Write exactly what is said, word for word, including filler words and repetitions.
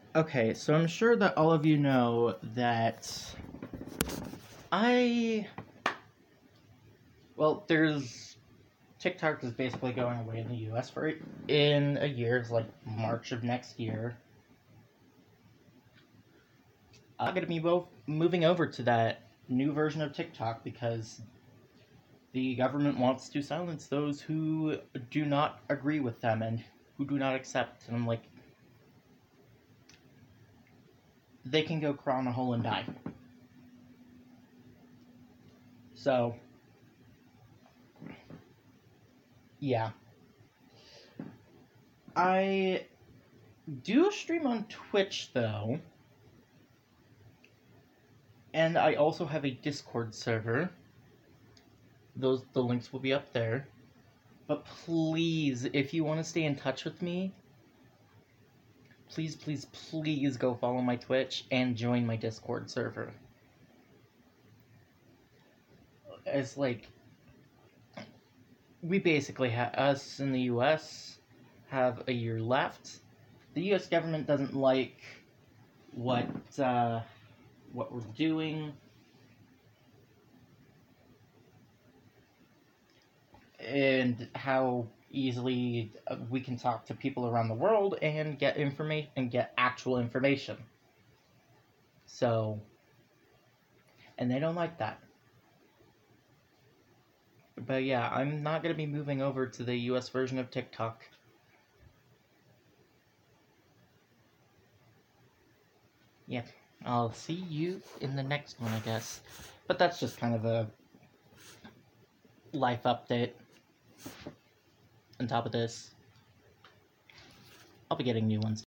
Okay, so I'm sure that all of you know that I. Well, there's. TikTok is basically going away in the U S for in a year. It's like March of next year. I'm gonna be bo- moving over to that new version of TikTok because the government wants to silence those who do not agree with them and who do not accept. And I'm like, they can go crawl in a hole and die. So, yeah. I do stream on Twitch, though. And I also have a Discord server. Those the links will be up there. But please, if you want to stay in touch with me, please, please, please go follow my Twitch and join my Discord server. It's like, we basically have, us in the U S have a year left. The U S government doesn't like what uh, what we're doing. And how easily we can talk to people around the world and get information and get actual information. So, and they don't like that. But yeah, I'm not going to be moving over to the U S version of TikTok. Yep, I'll see you in the next one, I guess. But that's just kind of a life update. On top of this, I'll be getting new ones.